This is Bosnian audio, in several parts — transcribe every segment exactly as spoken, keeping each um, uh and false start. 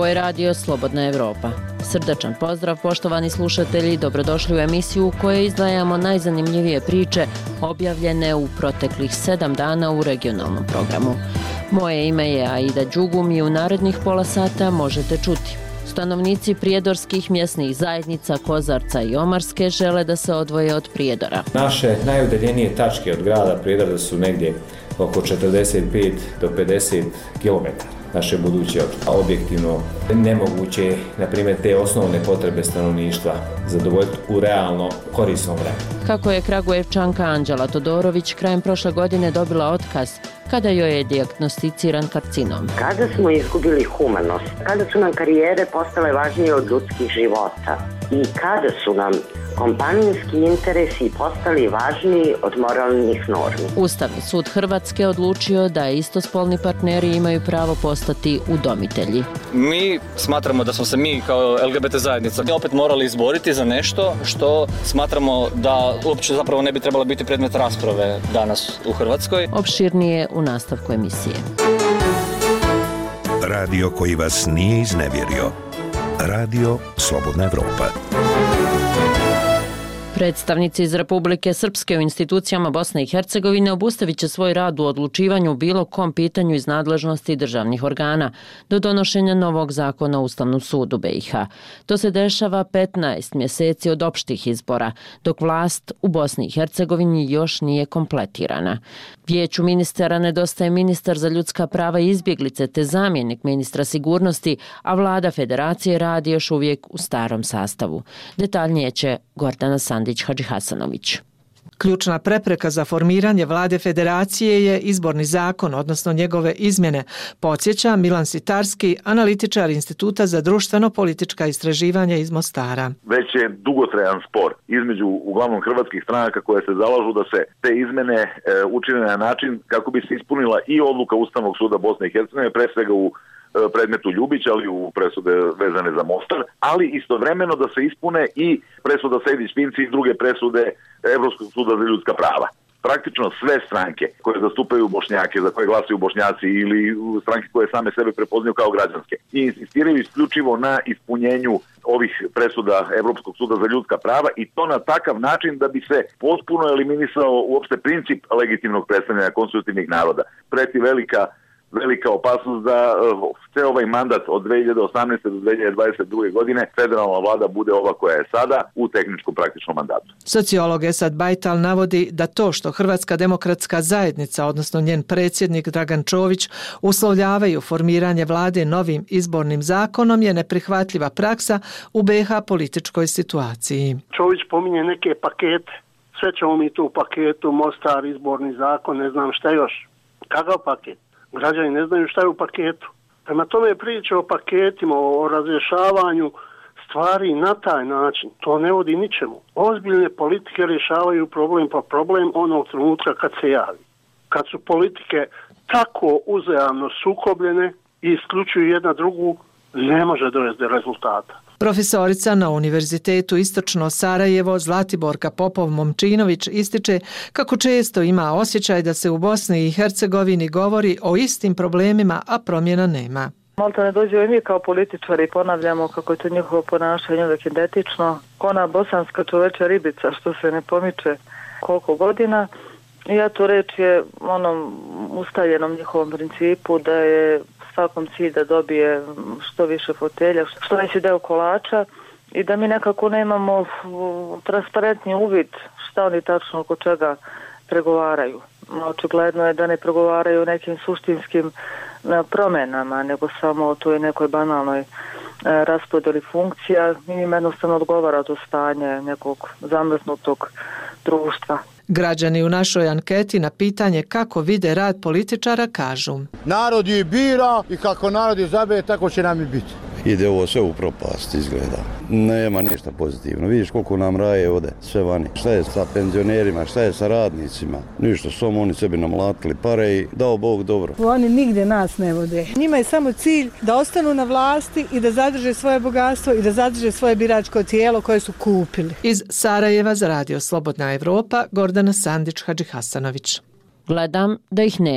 je radio Slobodna Evropa. Srdačan pozdrav, poštovani slušatelji, dobrodošli u emisiju u kojoj izdvajamo najzanimljivije priče objavljene u proteklih sedam dana u regionalnom programu. Moje ime je Aida Đugum i u narednih pola sata možete čuti. Stanovnici prijedorskih mjesnih zajednica Kozarca i Omarske žele da se odvoje od Prijedora. Naše najudaljenije tačke od grada Prijedora su negdje oko četrdeset pet do pedeset kilometara. Naše buduće objektivno nemoguće, na primjer, te osnovne potrebe stanovništva zadovoljiti u realno korisnom vremenu. Kako je Kragujevčanka Anđela Todorović krajem prošle godine dobila otkaz kada joj je dijagnosticiran karcinom. Kada smo izgubili humanost, kada su nam karijere postale važnije od ljudskih života i kada su nam kompanijski interesi postali važniji od moralnih normi. Ustavni sud Hrvatske odlučio da istospolni partneri imaju pravo postati udomitelji. Mi smatramo da smo se mi kao L G B T zajednica opet morali izboriti za nešto što smatramo da uopće zapravo ne bi trebalo biti predmet rasprave danas u Hrvatskoj. Opširnije u nastavku emisije. Radio koji vas nije iznevjerio. Radio Slobodna Evropa. Predstavnici iz Republike Srpske u institucijama Bosne i Hercegovine obustavit će svoj rad u odlučivanju u bilo kom pitanju iz nadležnosti državnih organa do donošenja novog zakona o Ustavnom sudu B i H. To se dešava petnaest mjeseci od opštih izbora, dok vlast u Bosni i Hercegovini još nije kompletirana. Vijeću ministara nedostaje ministar za ljudska prava i izbjeglice te zamjenik ministra sigurnosti, a vlada federacije radi još uvijek u starom sastavu. Detaljnije će Gordana Sandić Hadžihasanović. Ključna prepreka za formiranje vlade federacije je izborni zakon, odnosno njegove izmjene, podsjeća Milan Sitarski, analitičar Instituta za društveno-politička istraživanja iz Mostara. Već je dugotrajan spor između uglavnom hrvatskih stranaka koje se zalažu da se te izmjene e, učine na način kako bi se ispunila i odluka Ustavnog suda Bosne i Hercegovine, pre svega u predmetu Ljubić, ali u presude vezane za Mostar, ali istovremeno da se ispune i presuda Sejdić-Finci i druge presude Evropskog suda za ljudska prava. Praktično sve stranke koje zastupaju Bošnjake, za koje glasaju Bošnjaci ili stranke koje same sebe prepoznaju kao građanske i insistiraju isključivo na ispunjenju ovih presuda Evropskog suda za ljudska prava i to na takav način da bi se potpuno eliminisao uopšte princip legitimnog predstavljanja konstitutivnih naroda. Preti velika velika opasnost da uh, sve ovaj mandat od dve hiljade osamnaeste do dve hiljade dvadeset druge godine federalna vlada bude ova koja je sada u tehničkom praktičnom mandatu. Sociolog Esad Bajtal navodi da to što Hrvatska demokratska zajednica, odnosno njen predsjednik Dragan Čović, uslovljavaju formiranje vlade novim izbornim zakonom je neprihvatljiva praksa u B i H političkoj situaciji. Čović pominje neke pakete. Sve ćemo mi tu u paketu, Mostar, izborni zakon, ne znam šta još. Kakav paket? Građani ne znaju šta je u paketu. Prema tome priča o paketima, o razrješavanju stvari na taj način, to ne vodi ničemu. Ozbiljne politike rješavaju problem po problem onog trenutka kad se javi. Kad su politike tako uzajamno sukobljene i isključuju jedna drugu, ne može dovesti do rezultata. Profesorica na Univerzitetu Istočno Sarajevo Zlatiborka Popov-Momčinović ističe kako često ima osjećaj da se u Bosni i Hercegovini govori o istim problemima, a promjena nema. Malta ne dođe i mi kao političari ponavljamo kako je to njihovo ponašanje uvijek identično. Ona bosanska čoveča ribica što se ne pomiče koliko godina. I ja to reći je onom ustaljenom njihovom principu da je svakom cilj da dobije što više fotelja, što veći deo kolača i da mi nekako nemamo transparentni uvid šta oni tačno oko čega pregovaraju. Očigledno je da ne pregovaraju o nekim suštinskim promjenama, nego samo o toj nekoj banalnoj raspodjeli funkcija. Im jednostavno odgovara to stanje nekog zamrznutog društva. Građani u našoj anketi na pitanje kako vide rad političara kažu: narod je bira i kako narod je zabije, tako će nam i biti. Ide ovo sve u propast, izgleda. Nema ništa pozitivno. Vidiš koliko nam raje ode, sve vani. Šta je sa penzionerima, šta je sa radnicima? Ništa, samo oni sebi namlatili pare i dao Bog dobro. Oni nigdje nas ne vode. Njima je samo cilj da ostanu na vlasti i da zadrže svoje bogatstvo i da zadrže svoje biračko tijelo koje su kupili. Iz Sarajeva za Radio Slobodna Evropa, Gordana Sandić Hadžihasanović. Gledam da ih nema.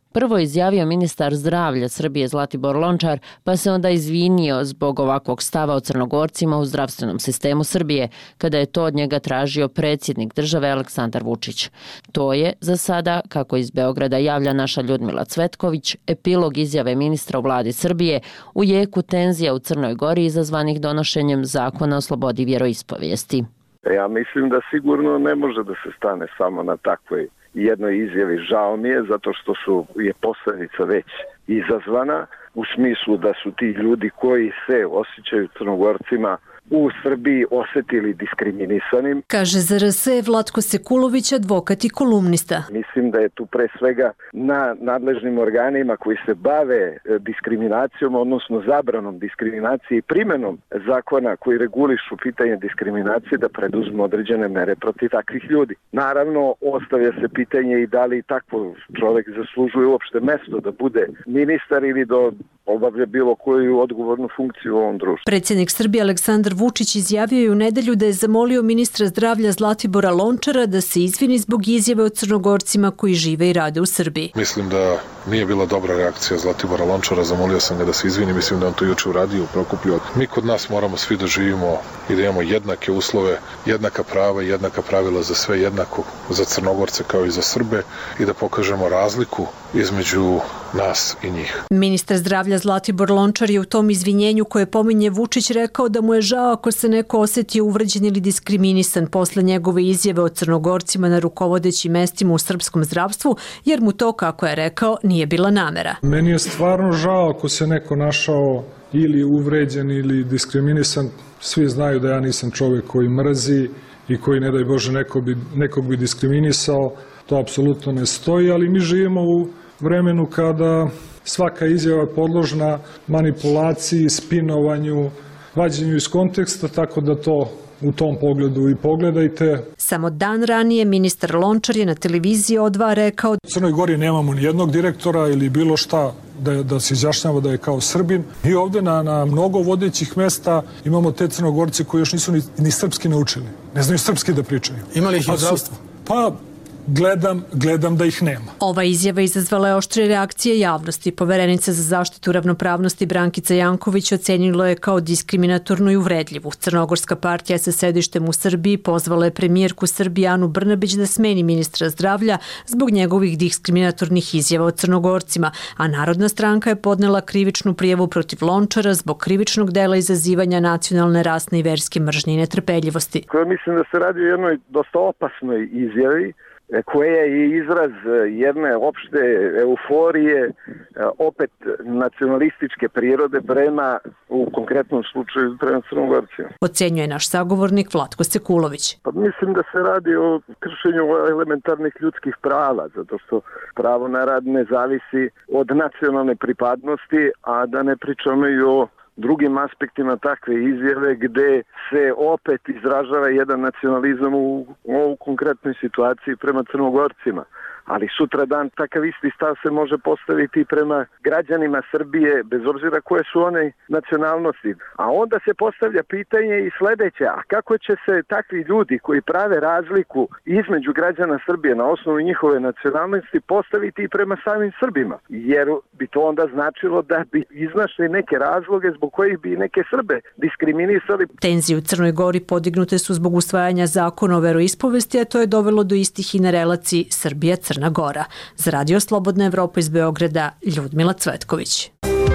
Prvo je izjavio ministar zdravlja Srbije Zlatibor Lončar, pa se onda izvinio zbog ovakvog stava o Crnogorcima u zdravstvenom sistemu Srbije, kada je to od njega tražio predsjednik države Aleksandar Vučić. To je, za sada, kako iz Beograda javlja naša Ljudmila Cvetković, epilog izjave ministra u vladi Srbije u jeku tenzija u Crnoj Gori izazvanih donošenjem zakona o slobodi vjeroispovijesti. Ja mislim da sigurno ne može da se stane samo na takvoj jednoj izjavi. Žao mi je zato što su, je posljedica već izazvana u smislu da su ti ljudi koji se osjećaju Crnogorcima u Srbiji osjetili diskriminisanim. Kaže Z R S Vlatko Sekulović, advokat i kolumnista. Mislim da je tu pre svega na nadležnim organima koji se bave diskriminacijom, odnosno zabranom diskriminacije i primenom zakona koji regulišu pitanje diskriminacije da preduzmu određene mere protiv takvih ljudi. Naravno, ostavlja se pitanje i da li takvo čovjek zaslužuje uopšte mesto da bude ministar ili da obavlja bilo koju odgovornu funkciju u ovom društvu. Predsjednik Srbije Aleksandar Vučić izjavio je u nedelju da je zamolio ministra zdravlja Zlatibora Lončara da se izvini zbog izjave o Crnogorcima koji žive i rade u Srbiji. Mislim da nije bila dobra reakcija Zlatibora Lončara, zamolio sam ga da se izvini, mislim da on to juče uradio u Prokuplju. Mi kod nas moramo svi da živimo i da imamo jednake uslove, jednaka prava i jednaka pravila za sve, jednako za Crnogorce kao i za Srbe i da pokažemo razliku između nas i njih. Ministar zdravlja Zlatibor Lončar je u tom izvinjenju koje pominje Vučić rekao da mu je žao ako se neko osjetio uvređen ili diskriminisan posle njegove izjave o Crnogorcima na rukovodećim mestima u srpskom zdravstvu, jer mu to, kako je rekao, nije bila namera. Meni je stvarno žao ako se neko našao ili uvređen ili diskriminisan. Svi znaju da ja nisam čovjek koji mrzi i koji, ne daj Bože, nekog bi, nekog bi diskriminisao. To apsolutno ne stoji, ali mi živimo u vremenu kada svaka izjava je podložna manipulaciji, spinovanju, vađenju iz konteksta, tako da to u tom pogledu i pogledajte. Samo dan ranije ministar Lončar je na televiziji O dva rekao: U Crnoj Gori nemamo ni jednog direktora ili bilo šta da, da se izjašnjava da je kao Srbin. I ovdje na, na mnogo vodećih mesta imamo te Crnogorci koji još nisu ni, ni srpski naučili. Ne znaju srpski da pričaju. Ima li ih i u zdravstvu? Pa... Gledam, gledam da ih nema. Ova izjava izazvala je oštre reakcije javnosti. Poverenica za zaštitu ravnopravnosti Brankica Janković ocenila je kao diskriminatornu i uvredljivu. Crnogorska partija sa sedištem u Srbiji pozvala je premijerku Srbije Anu Brnabić da smeni ministra zdravlja zbog njegovih diskriminatornih izjava o Crnogorcima, a Narodna stranka je podnela krivičnu prijavu protiv Lončara zbog krivičnog dela izazivanja nacionalne, rasne i verske mržnje i netrpeljivosti. Koja mislim da se radi o jednoj dosta opasnoj izjavi, koja je izraz jedne opšte euforije, opet nacionalističke prirode prema, u konkretnom slučaju, prema Crnogorcima. Ocenjuje naš sagovornik Vlatko Sekulović. Pa mislim da se radi o kršenju elementarnih ljudskih prava, zato što pravo na rad ne zavisi od nacionalne pripadnosti, a da ne pričamo i o drugim aspektima takve izjave gde se opet izražava jedan nacionalizam u, u ovoj konkretnoj situaciji prema Crnogorcima. Ali sutra dan takav isti stav se može postaviti prema građanima Srbije, bez obzira koje su one nacionalnosti. A onda se postavlja pitanje i sledeće, a kako će se takvi ljudi koji prave razliku između građana Srbije na osnovu njihove nacionalnosti postaviti i prema samim Srbima? Jer bi to onda značilo da bi iznašli neke razloge zbog kojih bi neke Srbe diskriminisali. Tenzije u Crnoj Gori podignute su zbog usvajanja zakona o veroispovesti, a to je dovelo do istih i na relaciji Srbija-Crna Gora. Za Radio Slobodna Evropa iz Beograda, Ljudmila Cvetković.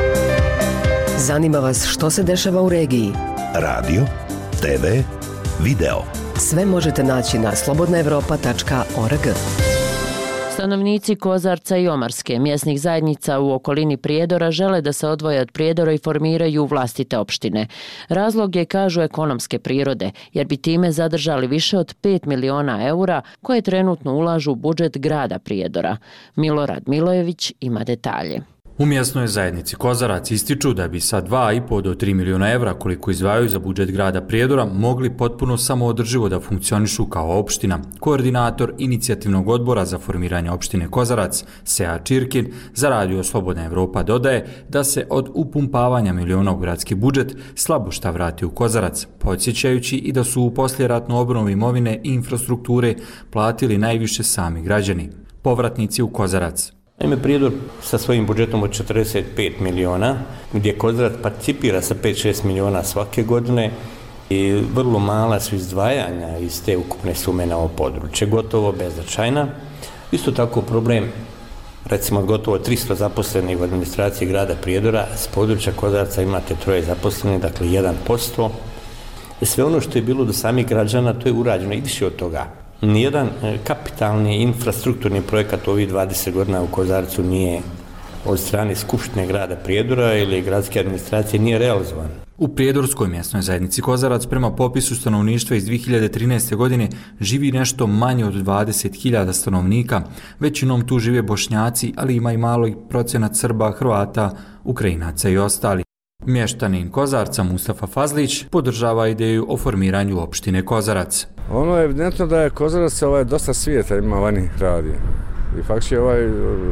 Zanima vas što se dešava u regiji? Radio, te ve, video. Sve možete naći na slobodna evropa tačka org. Stanovnici Kozarca i Omarske, mjesnih zajednica u okolini Prijedora, žele da se odvoje od Prijedora i formiraju vlastite opštine. Razlog je, kažu, ekonomske prirode, jer bi time zadržali više od pet miliona eura koje trenutno ulažu u budžet grada Prijedora. Milorad Milojević ima detalje. U mjesnoj zajednici Kozarac ističu da bi sa dva i po do tri miliona evra koliko izdvajaju za budžet grada Prijedora mogli potpuno samoodrživo da funkcionišu kao opština. Koordinator inicijativnog odbora za formiranje opštine Kozarac, Seja Čirkin, za Radio Slobodna Evropa dodaje da se od upumpavanja miliona u gradski budžet slabo šta vrati u Kozarac, podsjećajući i da su u posljeratnu obnovu imovine i infrastrukture platili najviše sami građani. Povratnici u Kozarac. Naime, Prijedor sa svojim budžetom od četrdeset pet miliona, gdje Kozarac participira sa pet do šest miliona svake godine i vrlo mala su izdvajanja iz te ukupne sume na ovo područje, gotovo beznačajna. Isto tako problem, recimo od gotovo tristo zaposlenih u administraciji grada Prijedora, s područja Kozarca imate troje zaposlenih, dakle jedan posto. Sve ono što je bilo do samih građana, to je urađeno i više od toga. Nijedan kapitalni infrastrukturni projekat u ovih dvadeset godina u Kozarcu nije od strane Skupštine grada Prijedora ili gradske administracije nije realizovan. U Prijedorskoj mjesnoj zajednici Kozarac prema popisu stanovništva iz dvije hiljade trinaeste. godine živi nešto manje od dvadeset hiljada stanovnika. Većinom tu žive Bošnjaci, ali ima i malo procenat Srba, Hrvata, Ukrajinaca i ostali. Mještanin Kozarca Mustafa Fazlić podržava ideju o formiranju opštine Kozarac. Ono je evidentno da je Kozarac ovaj, dosta svijeta ima vani radi. I faktički ovaj,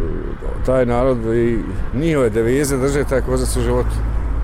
taj narod i njihove devize drže taj Kozarac u životu.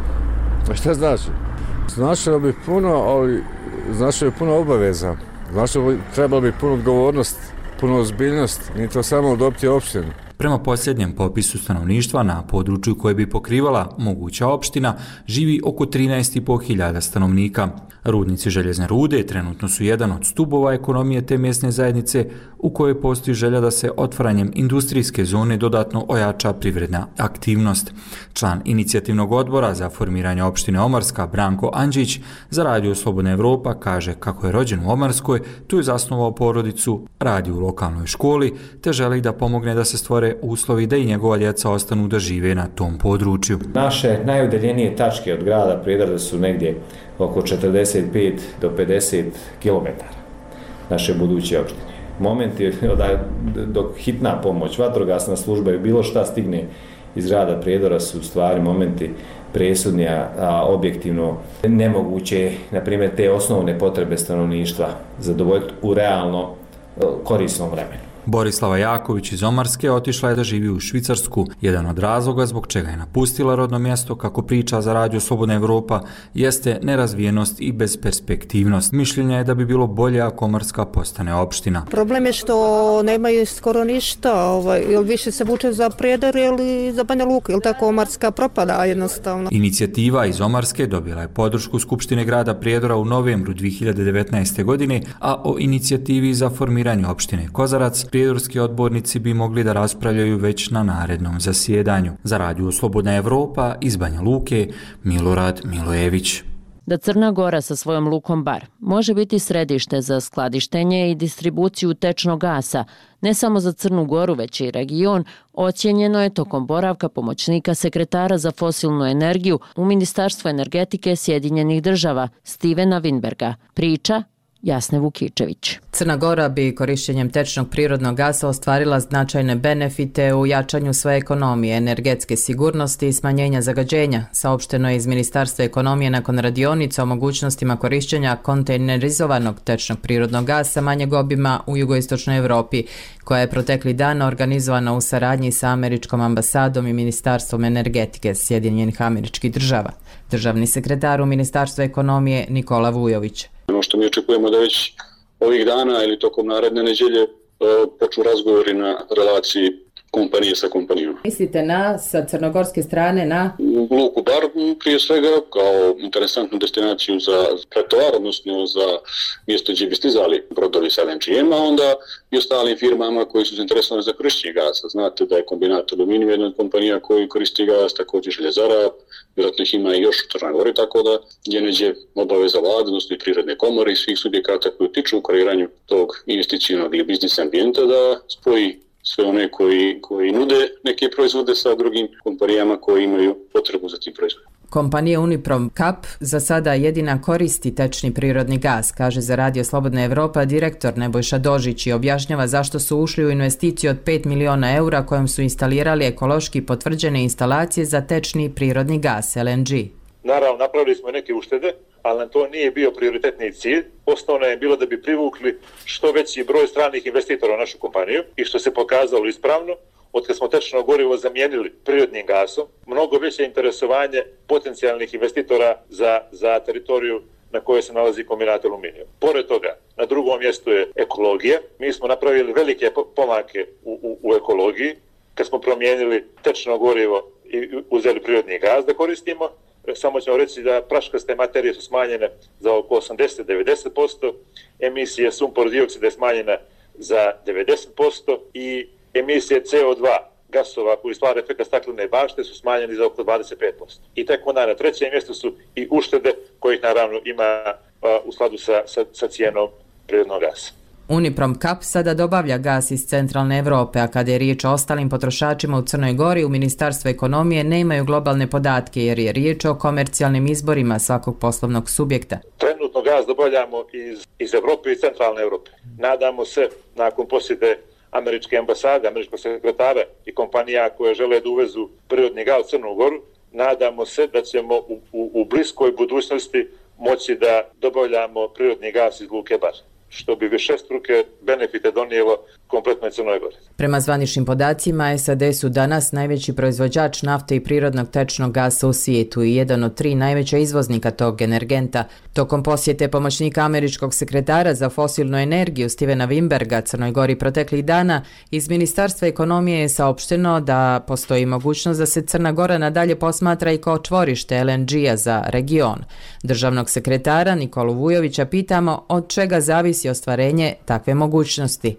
A šta znači? Značilo bi puno, ali značilo bi puno obaveza. Značilo bi, trebalo bi puno odgovornost, puno ozbiljnost. Nije to samo dobiti opštinu. Prema posljednjem popisu stanovništva na području koje bi pokrivala moguća opština živi oko trinaest i pol hiljada stanovnika. Rudnici željezne rude trenutno su jedan od stubova ekonomije te mjesne zajednice u kojoj postoji želja da se otvaranjem industrijske zone dodatno ojača privredna aktivnost. Član inicijativnog odbora za formiranje opštine Omarska Branko Andžić za Radio Slobodna Evropa kaže kako je rođen u Omarskoj, tu je zasnovao porodicu, radi u lokalnoj školi te želi da pomogne da se stvore uslovi da i njegova djeca ostanu da žive na tom području. Naše najudaljenije tačke od grada Prijedora su negdje oko četrdeset pet do pedeset kilometara naše buduće opštine. Momenti dok hitna pomoć, vatrogasna služba i bilo šta stigne iz grada Prijedora su u stvari momenti presudni, a objektivno nemoguće, na primjer, te osnovne potrebe stanovništva zadovoljiti u realno korisnom vremenu. Borislava Jaković iz Omarske otišla je da živi u Švicarsku. Jedan od razloga zbog čega je napustila rodno mjesto, kako priča za Radio Slobodna Evropa, jeste nerazvijenost i bezperspektivnost. Mišljenja je da bi bilo bolje ako Omarska postane opština. Problem je što nemaju skoro ništa, ovaj, ili više se vuče za Prijedor ili za Banja Luku, ili tako Omarska propada jednostavno. Inicijativa iz Omarske dobila je podršku Skupštine grada Prijedora u novembru dvije hiljade devetnaeste. godine, a o inicijativi za formiranje opštine Kozarac prijedorski odbornici bi mogli da raspravljaju već na narednom zasjedanju. Za Radio Slobodna Evropa iz Banja Luke, Milorad Milojević. Da Crna Gora sa svojom lukom Bar može biti središte za skladištenje i distribuciju tečnog gasa, ne samo za Crnu Goru, već i region, ocijenjeno je tokom boravka pomoćnika sekretara za fosilnu energiju u Ministarstvu energetike Sjedinjenih država Stevena Winberga. Priča Jasne Vukičević. Crna Gora bi korištenjem tečnog prirodnog gasa ostvarila značajne benefite u jačanju svoje ekonomije, energetske sigurnosti i smanjenja zagađenja, saopšteno je iz Ministarstva ekonomije nakon radionica o mogućnostima korištenja kontejnerizovanog tečnog prirodnog gasa manjeg obima u jugoistočnoj Evropi, koja je protekli dan organizovana u saradnji sa Američkom ambasadom i Ministarstvom energetike Sjedinjenih Američkih Država. Državni sekretar u Ministarstvu ekonomije Nikola Vujović. Ono što mi očekujemo da već ovih dana ili tokom naredne nedjelje počnu razgovori na relaciji kompanije sa kompanijom. Mislite na, sa crnogorske strane, na? Luku Bar prije svega kao interesantnu destinaciju za pretovar, odnosno za mjesto gdje bi stizali brodovi sa el en ge em, a onda i ostalim firmama koji su zainteresovani za korištenje gasa. Znate da je kombinat aluminija jedna od kompanija koji koristi gas, također željezara, vjerojatno ih ima i još u Crnoj Gori, tako da je neđe obaveza vlade, odnosno i prirodne komore i svih subjekata koji utiču u kreiranju tog investicijnog ili biznis ambijenta da spoji sve one koji, koji nude neke proizvode sa drugim kompanijama koji imaju potrebu za tim proizvodom. Kompanija Uniprom Kap za sada jedina koristi tečni prirodni gas, kaže za Radio Slobodna Evropa direktor Nebojša Dožić i objašnjava zašto su ušli u investiciju od pet miliona eura kojom su instalirali ekološki potvrđene instalacije za tečni prirodni gas, el en ge. Naravno, napravili smo neke uštede, ali nam to nije bio prioritetni cilj. Osnovno je bilo da bi privukli što veći broj stranih investitora u našu kompaniju i što se pokazalo ispravno. Od kad smo tečno gorivo zamijenili prirodnim gasom, mnogo veće interesovanje potencijalnih investitora za, za teritoriju na kojoj se nalazi kombinat aluminija. Pored toga, na drugom mjestu je ekologija. Mi smo napravili velike pomake u, u, u ekologiji, kad smo promijenili tečno gorivo i uzeli prirodni gaz da koristimo. Samo ćemo reći da praškaste materije su smanjene za oko osamdeset do devedeset posto, emisije sumpor dioksida je smanjena za devedeset posto i emisije C O dva gasova koji stvara efekt staklene bašte su smanjeni za oko dvadeset pet posto. I tek onda na trećem mjestu su i uštede kojih naravno ima u skladu sa, sa, sa cijenom prirodnog gasa. Uniprom Kap sada dobavlja gas iz centralne Evrope, a kada je riječ o ostalim potrošačima u Crnoj Gori, u Ministarstvu ekonomije nemaju globalne podatke jer je riječ o komercijalnim izborima svakog poslovnog subjekta. Trenutno gaz dobavljamo iz, iz Evrope i centralne Evrope. Nadamo se, nakon posjete američke ambasade, američkog sekretara i kompanija koje žele da uvezu prirodni gaz u Crnu Goru, nadamo se da ćemo u, u, u bliskoj budućnosti moći da dobavljamo prirodni gaz iz luke Bar, što bi višestruke benefite donijelo kompletnoj Crnoj Gori. Prema zvaničnim podacima, S A D su danas najveći proizvođač nafte i prirodnog tečnog gasa u svijetu i jedan od tri najveća izvoznika tog energenta. Tokom posjete pomoćnika američkog sekretara za fosilnu energiju Stevena Wimberga Crnoj Gori proteklih dana, iz Ministarstva ekonomije je saopšteno da postoji mogućnost da se Crna Gora nadalje posmatra i kao čvorište L N G-a za region. Državnog sekretara Nikolu Vujovića pitamo od čega zavisi ostvarenje takve mogućnosti.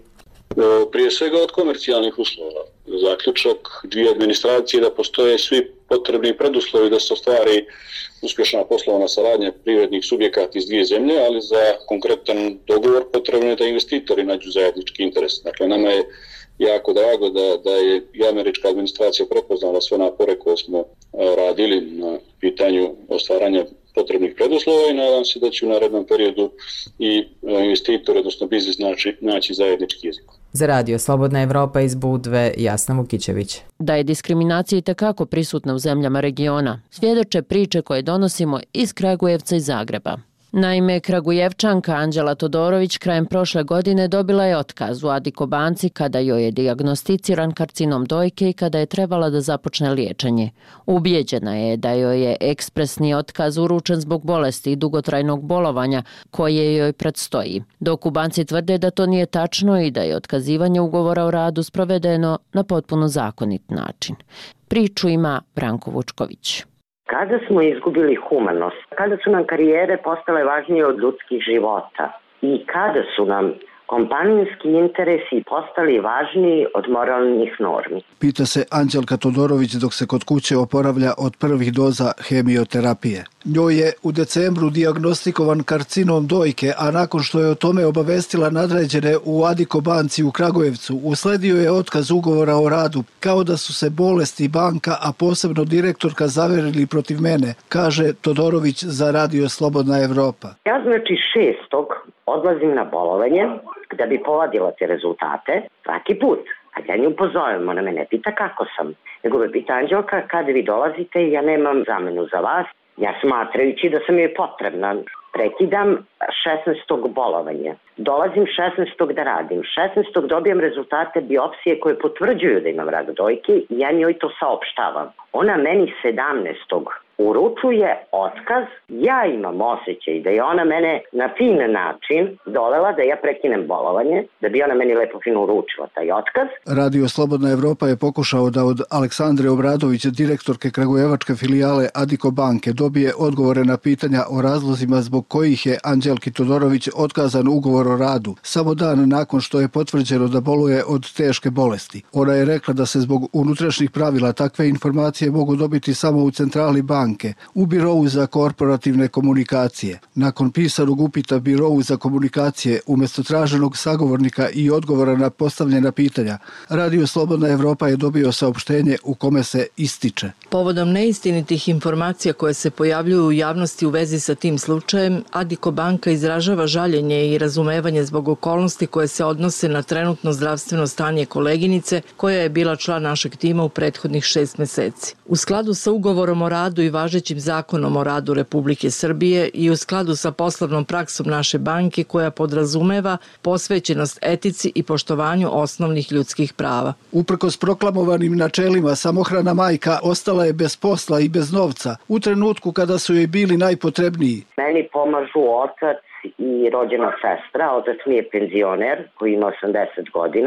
Prije svega od komercijalnih uslova. Zaključak dvije administracije da postoje svi potrebni preduslovi da se ostvari uspješna poslovna saradnja privrednih subjekata iz dvije zemlje, ali za konkretan dogovor potrebno je da investitori nađu zajednički interes. Dakle, nama je jako drago da, da je i američka administracija prepoznala sve napore koje smo radili na pitanju ostvaranja potrebnih preduslova i nadam se da će u narednom periodu i investitori, odnosno biznis, naći, naći zajednički jezik. Za radio Slobodna Evropa iz Budve, Jasna Vukićević. Da je diskriminacija i tekako prisutna u zemljama regiona, svjedoče priče koje donosimo iz Kragujevca i Zagreba. Naime, Kragujevčanka Anđela Todorović krajem prošle godine dobila je otkaz u Adiko banci kada joj je dijagnosticiran karcinom dojke i kada je trebala da započne liječenje. Ubijeđena je da joj je ekspresni otkaz uručen zbog bolesti i dugotrajnog bolovanja koje joj predstoji. Dok u banci tvrde da to nije tačno i da je otkazivanje ugovora o radu sprovedeno na potpuno zakonit način. Priču ima Branko Vučković. Kada smo izgubili humanost, kada su nam karijere postale važnije od ljudskih života i kada su nam kompanijski interesi postali važniji od moralnih normi. Pita se Anđelka Todorović dok se kod kuće oporavlja od prvih doza hemioterapije. Njoj je u decembru dijagnostikovan karcinom dojke, a nakon što je o tome obavestila nadređene u Adiko banci u Kragujevcu, usledio je otkaz ugovora o radu, kao da su se bolesti banka, a posebno direktorka zaverili protiv mene, kaže Todorović za radio Slobodna Evropa. Ja znači šestog odlazim na bolovanje da bi povadila te rezultate svaki put. A ja nju pozovem, ona me ne pita kako sam. Nego me pita Anđelka, kada vi dolazite, ja nemam zamenu za vas. Ja smatrajući da sam joj potrebna, prekidam šesnaestog bolovanja. Dolazim šesnaestog da radim. šesnaestog dobijam rezultate biopsije koje potvrđuju da imam rak dojke i ja njoj to saopštavam. Ona meni sedamnaestog uručuje otkaz, ja imam osjećaj da je ona mene na fin način dovela da ja prekinem bolovanje, da bi ona meni lepo fino uručila taj otkaz. Radio Slobodna Evropa je pokušao da od Aleksandre Obradović, direktorke kragujevačke filijale Adiko banke, dobije odgovore na pitanja o razlozima zbog kojih je Anđelki Todorović otkazan ugovor o radu, samo dan nakon što je potvrđeno da boluje od teške bolesti. Ona je rekla da se zbog unutrašnjih pravila takve informacije mogu dobiti samo u centrali banke, u Birovu za korporativne komunikacije. Nakon pisanog upita Birovu za komunikacije, umjesto traženog sagovornika i odgovora na postavljena pitanja, Radio Slobodna Evropa je dobio saopštenje u kome se ističe. Povodom neistinitih informacija koje se pojavljuju u javnosti u vezi sa tim slučajem, Adiko banka izražava žaljenje i razumevanje zbog okolnosti koje se odnose na trenutno zdravstveno stanje koleginice koja je bila član našeg tima u prethodnih šest meseci. U skladu sa ugovorom o radu i važećim zakonom o radu Republike Srbije i u skladu sa poslovnom praksom naše banke koja podrazumeva posvećenost etici i poštovanju osnovnih ljudskih prava. Uprkos proklamovanim načelima, samohrana majka ostala je bez posla i bez novca u trenutku kada su joj bili najpotrebniji. Meni pomažu otac i rođena sestra. Otac mi je penzioner koji ima osamdeset godina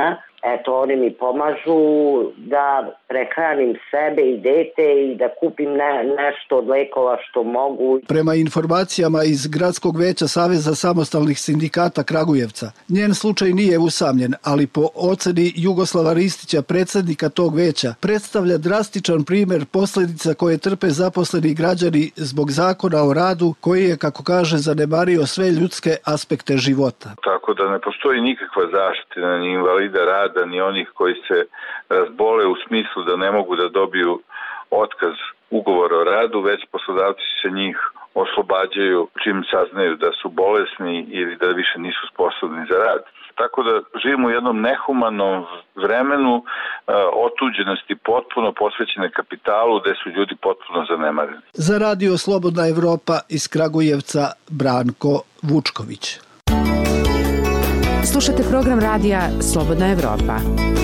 Eto, oni mi pomažu da prehranim sebe i dete i da kupim ne, nešto od lekova što mogu. Prema informacijama iz Gradskog veća Saveza samostalnih sindikata Kragujevca, njen slučaj nije usamljen, ali po oceni Jugoslava Ristića, predsjednika tog veća, predstavlja drastičan primjer posljedica koje trpe zaposleni građani zbog zakona o radu koji je, kako kaže, zanemario sve ljudske aspekte života. Tako da ne postoji nikakva zaštita ni invalida rada, ni onih koji se razbole u smislu da ne mogu da dobiju otkaz ugovora o radu, već poslodavci se njih oslobađaju čim saznaju da su bolesni ili da više nisu sposobni za rad. Tako da živimo u jednom nehumanom vremenu otuđenosti potpuno posvećene kapitalu gde su ljudi potpuno zanemareni. Za Radio Slobodna Evropa iz Kragujevca Branko Vučković. Slušate program radija Slobodna Evropa.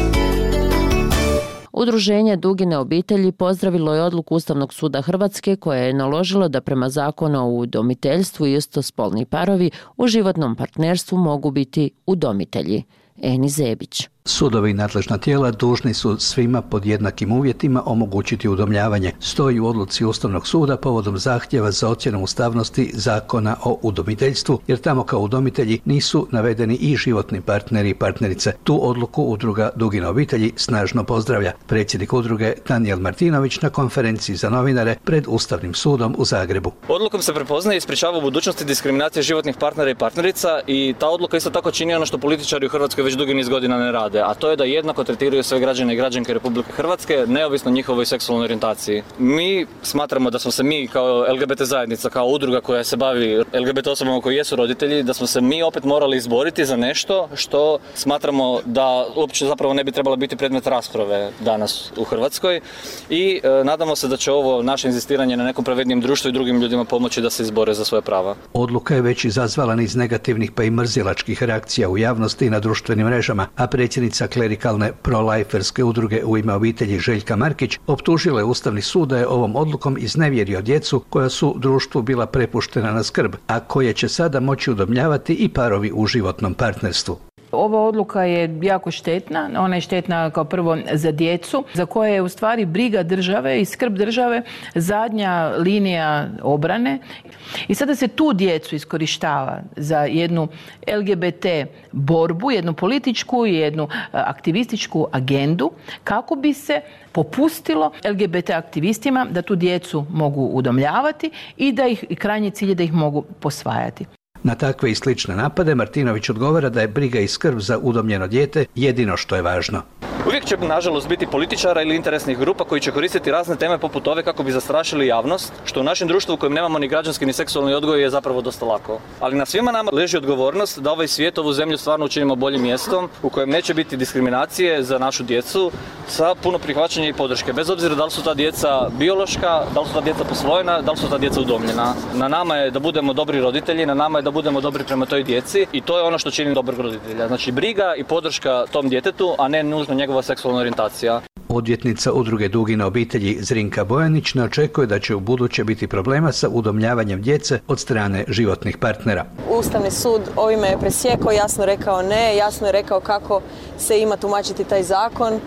Udruženje Dugine obitelji pozdravilo je odluku Ustavnog suda Hrvatske koja je naložila da prema zakonu o udomiteljstvu istospolni parovi u životnom partnerstvu mogu biti udomitelji. Eni Zebić. Sudovi i nadležna tijela dužni su svima pod jednakim uvjetima omogućiti udomljavanje, stoji u odluci Ustavnog suda povodom zahtjeva za ocjenu ustavnosti zakona o udomiteljstvu, jer tamo kao udomitelji nisu navedeni i životni partneri i partnerice. Tu odluku udruga Dugine obitelji snažno pozdravlja. Predsjednik udruge Danijel Martinović na konferenciji za novinare pred Ustavnim sudom u Zagrebu. Odlukom se prepoznaje i sprječava u budućnosti diskriminacije životnih partnera i partnerica i ta odluka isto tako čini ono što političari u Hrvatskoj već dugi niz godina ne rade, a to je da jednako tretiraju sve građane i građanke Republike Hrvatske, neovisno njihovoj seksualnoj orijentaciji. Mi smatramo da smo se mi kao L G B T zajednica, kao udruga koja se bavi L G B T osobama koji jesu roditelji, da smo se mi opet morali izboriti za nešto što smatramo da uopće zapravo ne bi trebalo biti predmet rasprave danas u Hrvatskoj i e, nadamo se da će ovo naše inzistiranje na nekom pravednijem društvu i drugim ljudima pomoći da se izbore za svoje prava. Odluka je već izazvala niz negativnih pa i mrzilačkih reakcija u javnosti i na društvenim mrežama, a predsjednica klerikalne pro-liferske udruge U ime obitelji Željka Markić optužila je Ustavni sud da je ovom odlukom iznevjerio djecu koja su društvu bila prepuštena na skrb, a koje će sada moći udomljavati i parovi u životnom partnerstvu. Ova odluka je jako štetna, ona je štetna kao prvo za djecu, za koje je u stvari briga države i skrb države zadnja linija obrane. I sada se tu djecu iskorištava za jednu L G B T borbu, jednu političku i jednu aktivističku agendu, kako bi se popustilo L G B T aktivistima da tu djecu mogu udomljavati i da ih, krajnji cilj je da ih mogu posvajati. Na takve i slične napade Martinović odgovara da je briga i skrb za udomljeno dijete jedino što je važno. Uvijek će, nažalost, biti političara ili interesnih grupa koji će koristiti razne teme poput ove kako bi zastrašili javnost, što u našem društvu u kojem nemamo ni građanski ni seksualni odgoj je zapravo dosta lako. Ali na svima nama leži odgovornost da ovaj svijet, ovu zemlju stvarno učinimo boljim mjestom u kojem neće biti diskriminacije za našu djecu sa puno prihvaćanja i podrške. Bez obzira da li su ta djeca biološka, da li su ta djeca posvojena, da li su ta djeca udomljena. Na nama je da budemo dobri roditelji, na nama je da budemo dobri prema toj djeci i to je ono što čini dobrog roditelja. Znači briga i podrška tom djetetu, a ne nužno njegova seksualna orijentacija. Odvjetnica udruge Dugine obitelji Zrinka Bojanić ne očekuje da će u buduće biti problema sa udomljavanjem djece od strane životnih partnera. Ustavni sud ovime je presjekao, jasno rekao ne, jasno je rekao kako se ima tumačiti taj zakon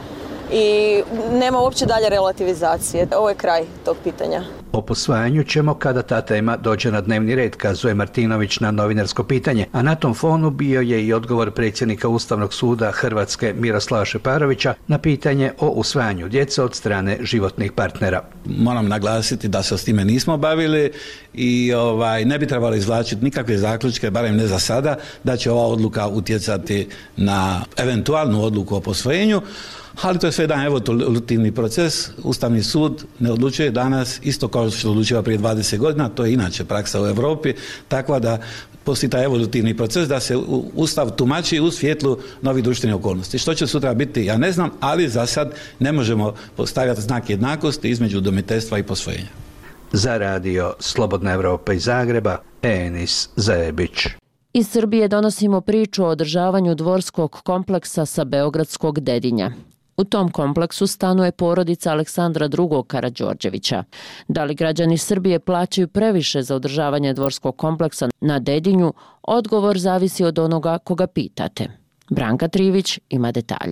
i nema uopće dalje relativizacije. Ovo je kraj tog pitanja. O posvajanju ćemo kada ta tema dođe na dnevni red, kazuje Martinović na novinarsko pitanje, a na tom fonu bio je i odgovor predsjednika Ustavnog suda Hrvatske Miroslava Šeparovića na pitanje o usvajanju djece od strane životnih partnera. Moram naglasiti da se s time nismo bavili i ovaj, ne bi trebalo izvlačiti nikakve zaključke, barem ne za sada, da će ova odluka utjecati na eventualnu odluku o posvojenju. Ali to je sve jedan evolutivni proces. Ustavni sud ne odlučuje danas isto kao što odlučiva prije dvadeset godina, to je inače praksa u Europi, tako da postoji taj evolutivni proces da se Ustav tumači u svjetlu novih društvenih okolnosti. Što će sutra biti, ja ne znam, ali za sad ne možemo postavljati znak jednakosti između udomiteljstva i posvojenja. Za radio Slobodna Evropa iz Zagreba, Enis Zebić. Iz Srbije donosimo priču o održavanju dvorskog kompleksa sa beogradskog Dedinja. U tom kompleksu stanuje porodica Aleksandra drugog Karađorđevića. Da li građani Srbije plaćaju previše za održavanje dvorskog kompleksa na Dedinju, odgovor zavisi od onoga koga pitate. Branka Trivić ima detalje.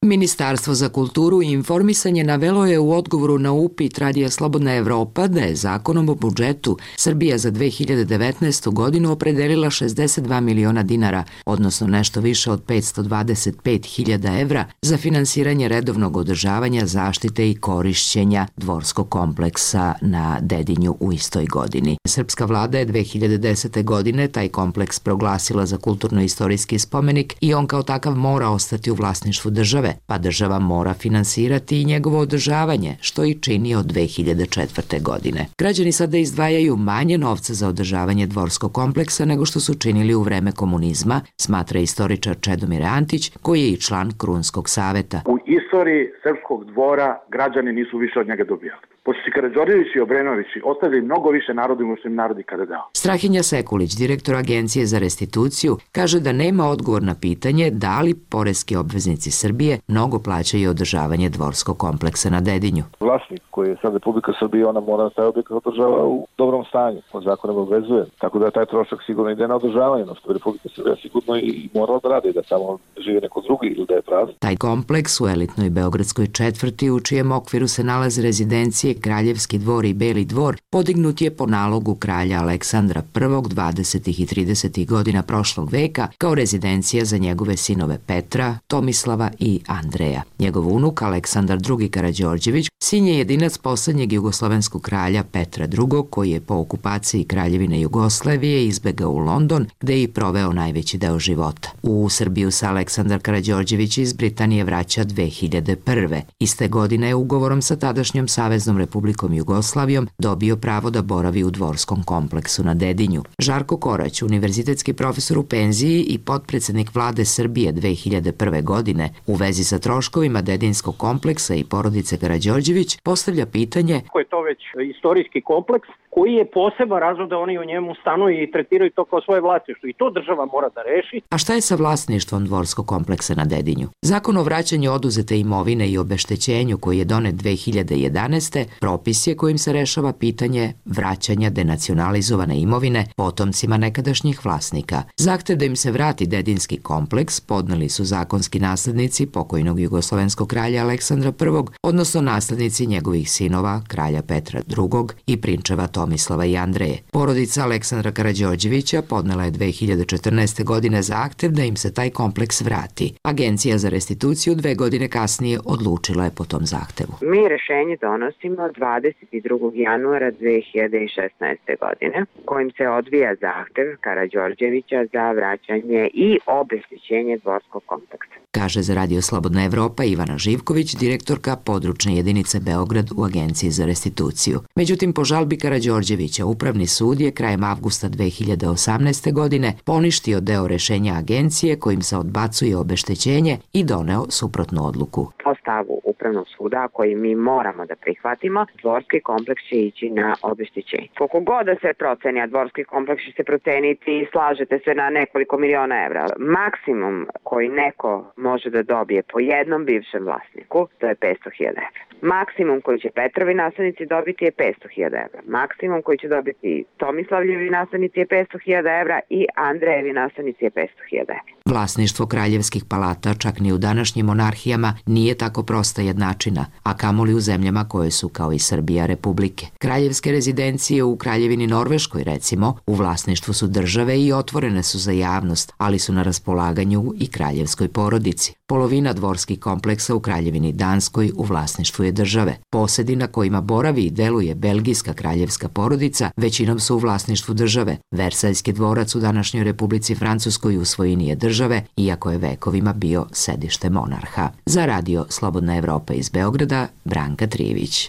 Ministarstvo za kulturu i informisanje navelo je u odgovoru na upit Radija Slobodna Evropa da je zakonom o budžetu Srbija za dve hiljade devetnaestu godinu opredelila šezdeset dva miliona dinara, odnosno nešto više od petsto dvadeset pet hiljada evra za finansiranje redovnog održavanja, zaštite i korišćenja dvorskog kompleksa na Dedinju u istoj godini. Srpska vlada je dve hiljade desete. godine taj kompleks proglasila za kulturno-istorijski spomenik i on kao takav mora ostati u vlasništvu države, pa država mora finansirati i njegovo održavanje, što i čini od dve hiljade četvrte. godine. Građani sada izdvajaju manje novca za održavanje dvorskog kompleksa nego što su činili u vreme komunizma, smatra istoričar Čedomir Antić, koji je i član Krunskog saveta. U istoriji srpskog dvora građani nisu više od njega dobijali. Pošto si Karađorđević i Obrenović ostavili mnogo više narodu nego što im narodi kada dao. Strahinja Sekulić, direktor Agencije za restituciju, kaže da nema odgovor na pitanje da li poreski obveznici Srbije mnogo plaćaju održavanje dvorskog kompleksa na Dedinju. Vlasnik koji je sad Republika Srbije, ona mora taj objekat održava u dobrom stanju, on zakonom obvezuje. Tako da taj trošak sigurno ide na održavanje, no što je Republika Srbija sigurno i morala da radi, da tamo žive neko drugi ili da je prazno. Taj kompleks u elitnoj beogradskoj četvrti, u čijem okviru se nalaze rezidencije Kraljevski dvor i Beli dvor, podignut je po nalogu kralja Aleksandra prvog. dvadesetih i tridesetih godina prošlog veka kao rezidencija za njegove sinove Petra, Tomislava i Andreja. Njegov unuk Aleksandar drugi. Karađorđević sin je jedinac poslednjeg jugoslovenskog kralja Petra drugog. koji je po okupaciji Kraljevine Jugoslavije izbegao u London, gde je i proveo najveći deo života. U Srbiju se Aleksandar Karađorđević iz Britanije vraća dve hiljade prve. Iste godine je ugovorom sa tadašnjom Saveznom Republikom Jugoslavijom dobio pravo da boravi u dvorskom kompleksu na Dedinju. Žarko Korać, univerzitetski profesor u penziji i potpredsednik vlade Srbije dve hiljade prve. godine, u vezi sa troškovima Dedinskog kompleksa i porodice Karađorđević, postavlja pitanje: Ko je to već istorijski kompleks koji je poseban razlog da oni u njemu stanuju i tretiraju to kao svoje vlasništvo, i to država mora da reši. A šta je sa vlasništvom dvorskog kompleksa na Dedinju? Zakon o vraćanju oduzete imovine i obeštećenju koji je donet dve hiljade jedanaeste. propis je kojim se rešava pitanje vraćanja denacionalizovane imovine potomcima nekadašnjih vlasnika. Zahtev da im se vrati Dedinski kompleks podneli su zakonski naslednici pokojnog jugoslovenskog kralja Aleksandra prvog. odnosno naslednici njegovih sinova, kralja Petra drugog. i prinčeva Tomislava i Andreje. Porodica Aleksandra Karađorđevića podnela je dve hiljade četrnaeste. godine zahtev da im se taj kompleks vrati. Agencija za restituciju dve godine kasnije odlučila je po tom zahtevu. Mi rešenje donosimo dvadeset drugog januara dve hiljade šesnaeste. godine, kojim se odvija zahtev Karađorđevića za vraćanje i obeštećenje dvorskog kompleksa. Kaže za Radio Slobodna Evropa Ivana Živković, direktorka područne jedinice Beograd u Agenciji za restituciju. Međutim, po žalbi Karađorđevića, Upravni sud je krajem avgusta dve hiljade osamnaeste. godine poništio deo rešenja agencije kojim se odbacuje obeštećenje i doneo suprotnu odluku. Po stavu Upravnog suda, koji mi moramo da prihvatimo, dvorski kompleks će ići na obeštećenje. Koliko god da se proceni, a dvorski kompleks će se proceniti, slažete se, na nekoliko miliona evra. Maksimum koji neko može da dobije po jednom bivšem vlasniku, to je petsto hiljada evra. Maksimum koji će Petrovi naslednici dobiti je petsto hiljada evra. Maksimum koji će dobiti Tomislavljevi naslednici je petsto hiljada evra i Andrejevi naslednici je petsto hiljada evra. Vlasništvo kraljevskih palata čak ni u današnjim monarhijama nije tako prosta jednačina, a kamoli u zemljama koje su, kao i Srbija, republike. Kraljevske rezidencije u Kraljevini Norveškoj, recimo, u vlasništvu su države i otvorene su za javnost, ali su na raspolaganju i kraljevskoj porodici. Polovina dvorskih kompleksa u Kraljevini Danskoj u vlasništvu je države. Posedi na kojima boravi i deluje belgijska kraljevska porodica većinom su u vlasništvu države. Versaljski dvorac u današnjoj Republici Francuskoj u svojini je države, iako je vekovima bio sedište monarha. Za Radio Slobodna Evropa iz Beograda, Branka Trivić.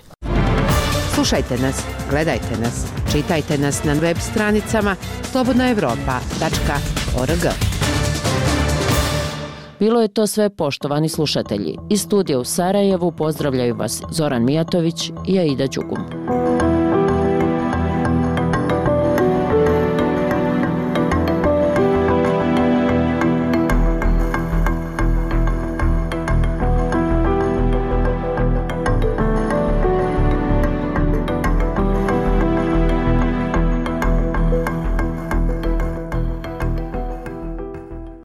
Slušajte nas, gledajte nas, čitajte nas na web stranicama slobodna evropa tačka org. Bilo je to sve, poštovani slušatelji. Iz studija u Sarajevu pozdravljaju vas Zoran Mijatović i Aida Đugum.